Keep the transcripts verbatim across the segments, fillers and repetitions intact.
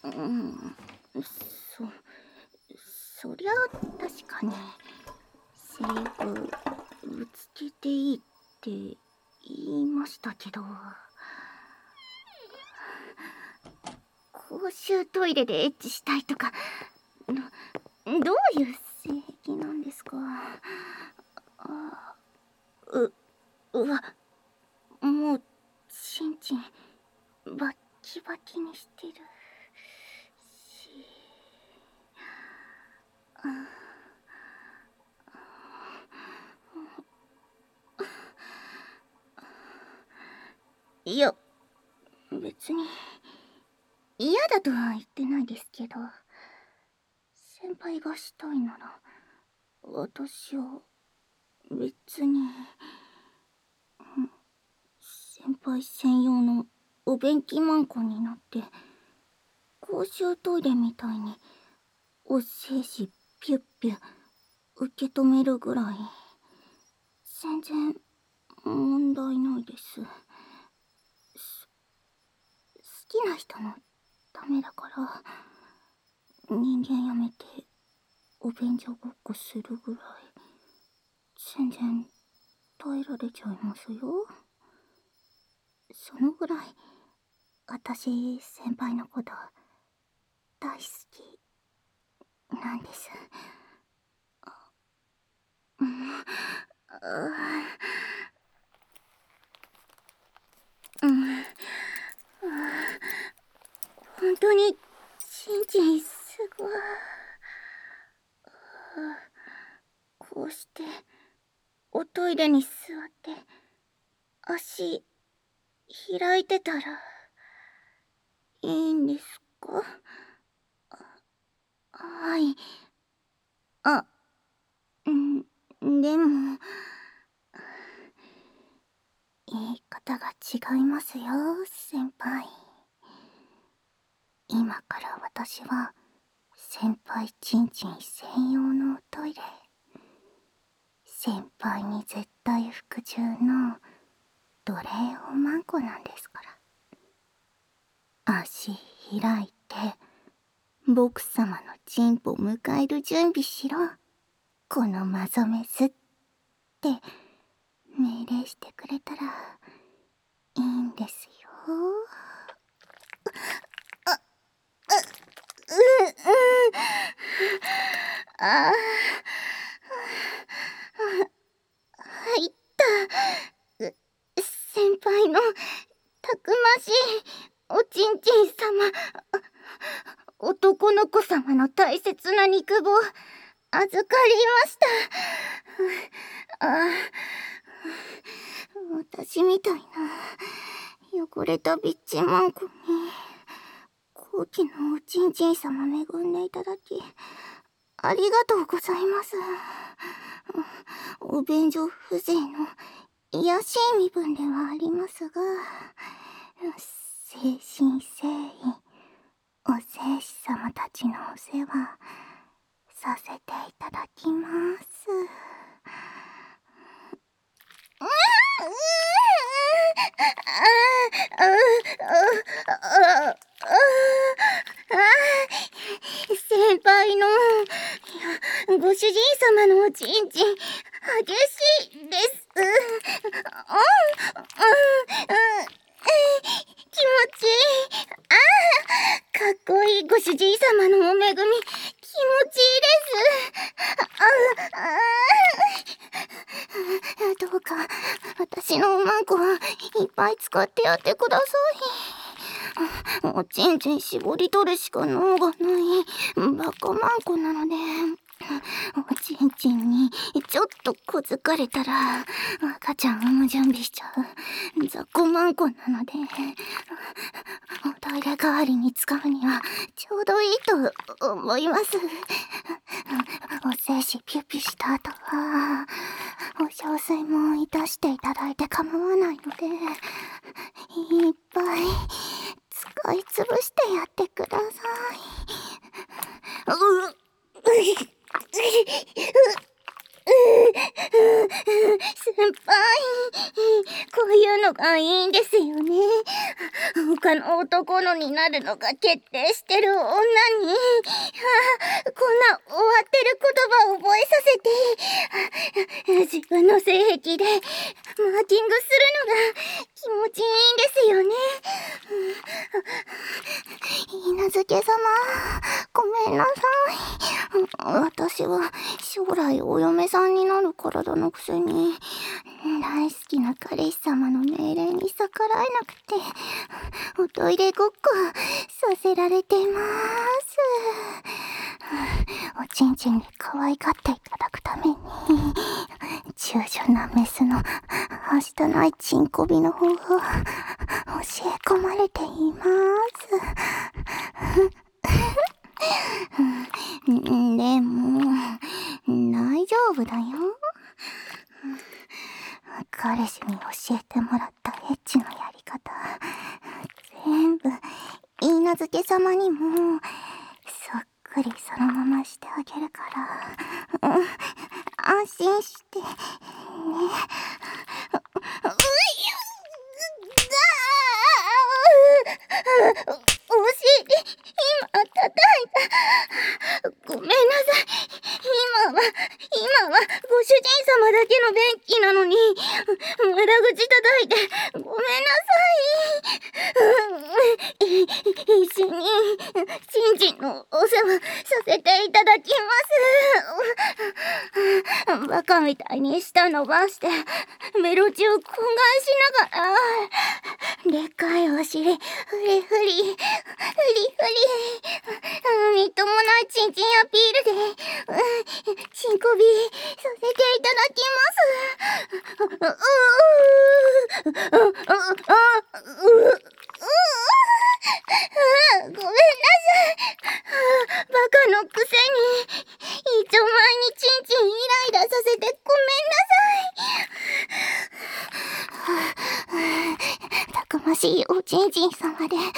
うん、そ、そりゃ確かにセリフぶつけていいって言いましたけど、公衆トイレでエッチしたいとか、ど、どういう性癖なんですか？あ、う、うわ、もうちんちんバッキバキにしてるし、いや別に嫌だとは言ってないですけど、先輩がしたいなら私は別に。先輩専用のお便器マンコになって公衆トイレみたいにお精子ピュッピュ受け止めるぐらい全然問題ないです。好きな人のためだから人間やめてお便所ごっこするぐらい全然耐えられちゃいますよ。そのぐらい私先輩のこと大好きなんです。うん、うん、本当にちんちんすごい。こうしておトイレに座って足開いてたらいいんですか？はい。あ、んでも言い方が違いますよ先輩。今から私は先輩ちんちん専用のトイレ、先輩に絶対服従の奴隷おまんこなんですから。足開いて僕様のチンポ迎える準備しろ、このマゾメスって命令してくれたらいいんですよ。あ、う、う、うん、ああ、入った。う、先輩のたくましいおちんちん様、男の子様の大切な肉棒預かりました。ああ、私みたいな汚れたビッチマンコに高貴なおちんちん様恵んでいただきありがとうございます。お便所風情の卑しい身分ではありますが、誠心誠意お聖子様たちのお世話させていただきます。うん、先輩のご主人様のおちんちん激しいです。うん、うん、気持ちいい。ああ、かっこいいご主人様のお恵み気持ちいいです。ああ、どうか私のおまんこはいっぱい使ってやってください。おちんちん絞り取るしか能がないバカマンコなので、おちんちんにちょっと小づかれたら赤ちゃん産む準備しちゃう雑魚マンコなので、おトイレ代わりに使うにはちょうどいいと思います。お精子ピュピュした後はお小水もいたしていただいて構わないので、いっぱい使い潰してやってください。うっ先輩、こういうのがいいんですよね。 他の男のになるのが決定してる女に、はあ、こんな終わってる言葉を覚えさせて、自分の性癖でマーキングするのが気持ちいいんですよね。稲漬様、ごめんなさい。私は将来お嫁さんになる体のくせに、大好きな彼氏様の命令に逆らえなくて、おトイレごっこさせられてます。おちんちんで可愛がっていただくために、従順なメスのはしたないチンコビの方法を教え込まれています。でも、大丈夫だよ。彼氏に教えてもらったエッチのやり方、全部、いいなずけ様にも、そっくりそのまましてあげるから、うん、安心して、ね。お尻、今叩いた。ごめんなさい。今は、今はご主人様だけの便器なのに、無駄口叩いてごめんなさい。一緒に、ちんちんのお世話させていただきます。バカみたいに舌伸ばして、ベロチを懇願しながら、でっかいお尻、フリフリ、フリフリ、みっともないチンチンアピールで、チンコビさせていただきます。うううううううごめんなさい。バカのくせに、一丁前にチンチンイライラさせてごめんなさい。たくましいおちんちん様で、もっと私の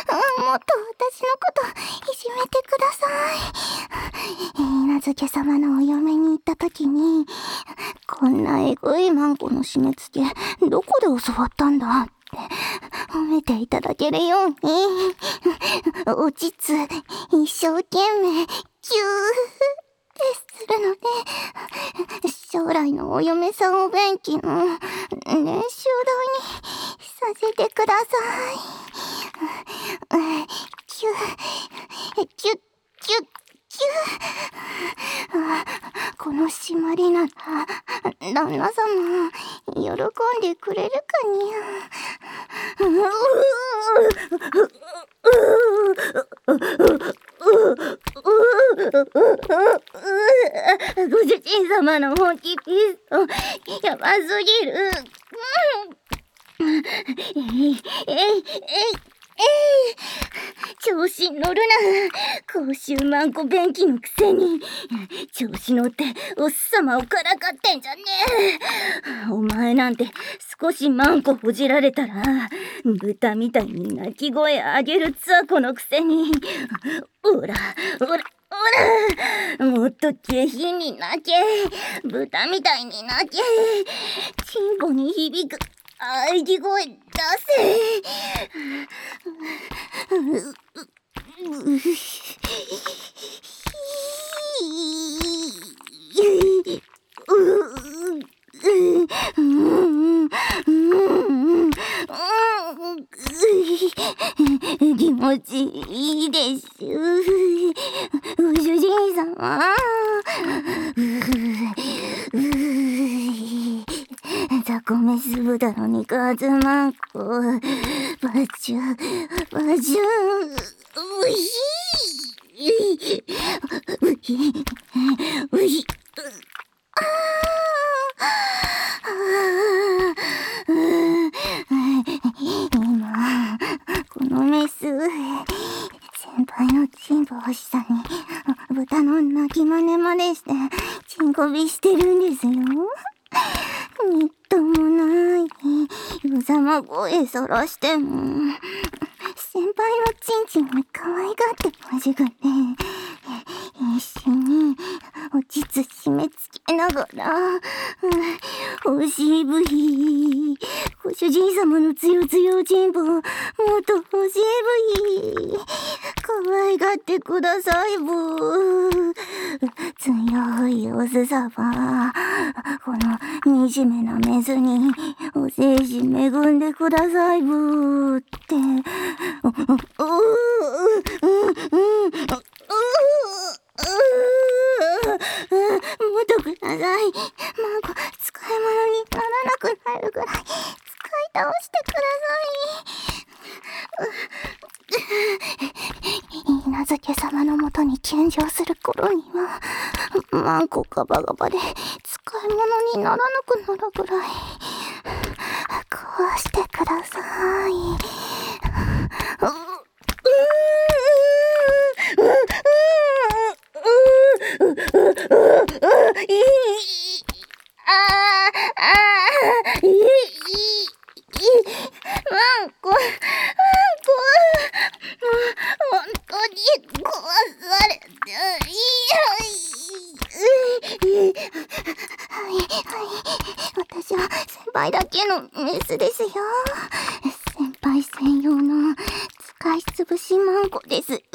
こといじめてください。稲漬様のお嫁に行った時に、こんなエゴいマンコの締め付け、どこで教わったんだって褒めていただけるように、おちつ一生懸命キューってするので、将来のお嫁さんお便器の練習台にさせてください。キュッキュッキュッキュッこの締まりなら旦那様喜んでくれるかにゃ。ご主人様の本気ピストンやばすぎる。えいえいえいえい調子乗るな。公衆マンコ便器のくせに調子乗っておっさまをからかってんじゃねえ。お前なんて少しマンコほじられたら豚みたいに鳴き声あげるつわこのくせに、おらおらおらもっと下品に鳴け、豚みたいに鳴け、チンコに響く喘ぎ声出せ。気持ちいいです。ご主人様。ザコメス豚の肉厚マンコ、バチュバチュうひうひうひあ今このメス先輩のチンポ欲しさに豚の鳴き真似までしてチンコビしてるんですよ。みっともないよざま声そらしても先輩のチンチンに可愛がってほしくて一緒におちつ締め付けながら、うん、おしぶりご主主人様のつよつよ人望もっと欲しいぶい。可愛がってくださいぶ。強いおすさま、この惨めなメスにお精子恵んでくださいぶって。ううううううもっとください。マンコ使い物にならなくなるぐらい使い倒してください。稲漬様のもとに献上する頃にはマンコガバガバで使い物にならなくなるぐらいこうしてください。マンコ、マンコ、本当に壊されていい。はいはい、私は先輩だけのメスですよ。先輩専用の使いつぶしマンコですよ。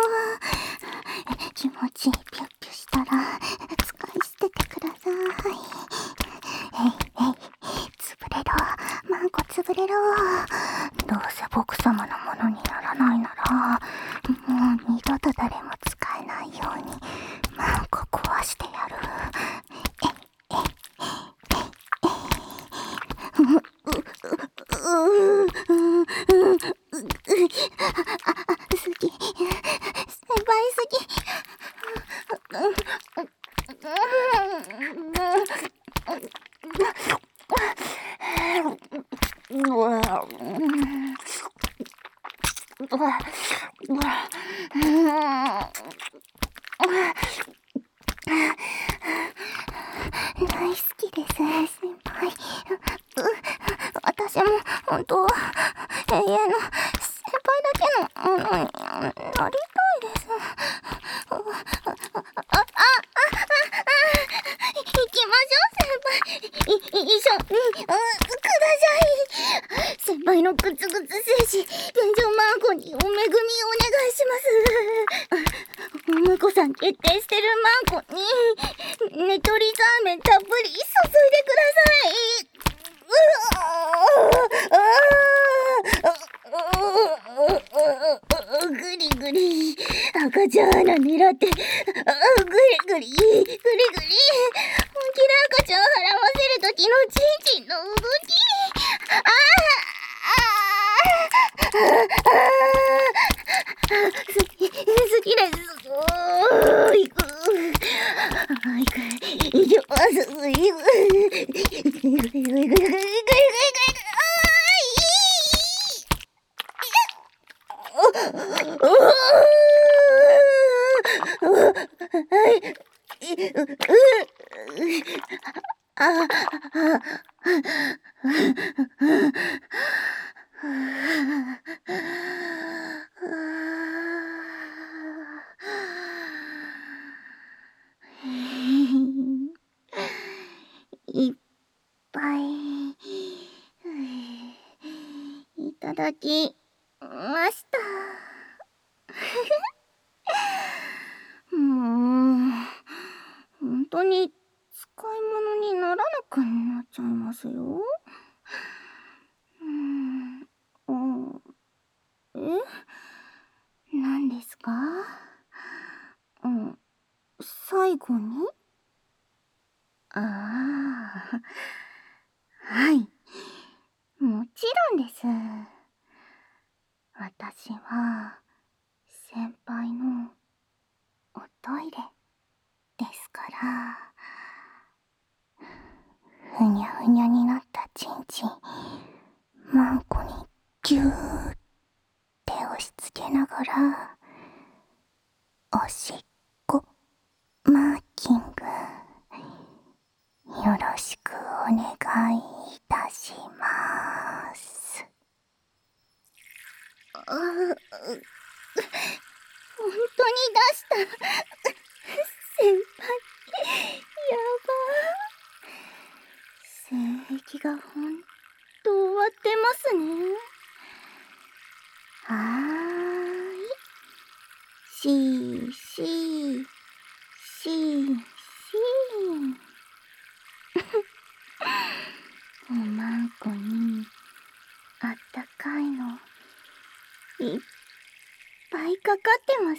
気持ちいいピュッピュしたら使い捨ててください。えいえい、潰れろマンコ、潰れろ。どうせ僕様のものにならないならもう二度と誰も使えないようにマンコ壊してやる。えいえいえいえい。うううう好き、先輩好き。大好きです、先輩。私も本当は永遠の先輩だけのものになりたいです。あ、あ、あ、あ、行きましょう、先輩。い、一緒に、ください。先輩のグツグツ精子、現状マンコにお恵みをお願いします。お婿さん決定してるマンコに、ねとりザーメンたっぷり注いでください。グリグリ、赤ちゃん穴狙って、グリグリ、グリグリ、本気で赤ちゃん払わせる時のチンチンの動き。ああ、好き、好きです。おー、行く。行く。以上、すぐ行く。行く、行く、行く、行く、行く、行く、行く、行く。いっぱいいただきました。もう本当に使い物にならなくなっちゃいますよ。うん、え、何ですか？うん、最後に？ああ、はい、もちろんです。私は先輩のおトイレですから。ふにゃふにゃになったちんちん、マンコにギューって押し付けながら、おしっこマーキングよろしくお願いいたします。あ、本当に出した先輩、やば。精液がほんと終わってますね。はーい。しーしーしーしー。おまんこにあったかいのいっぱいかかってます。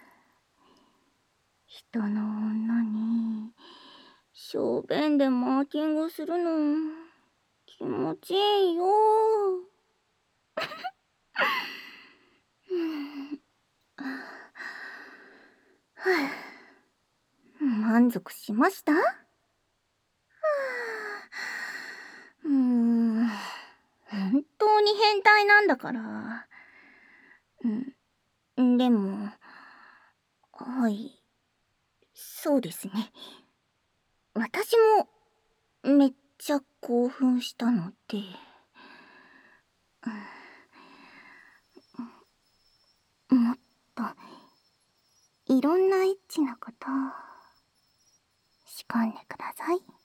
人の女に小便でマーキングするの気持ちいいよ。満足しました？うーん、本当に変態なんだから。うん、でも、はい、そうですね。私もめっちゃ興奮したので、もっといろんなエッチなことを仕込んでください。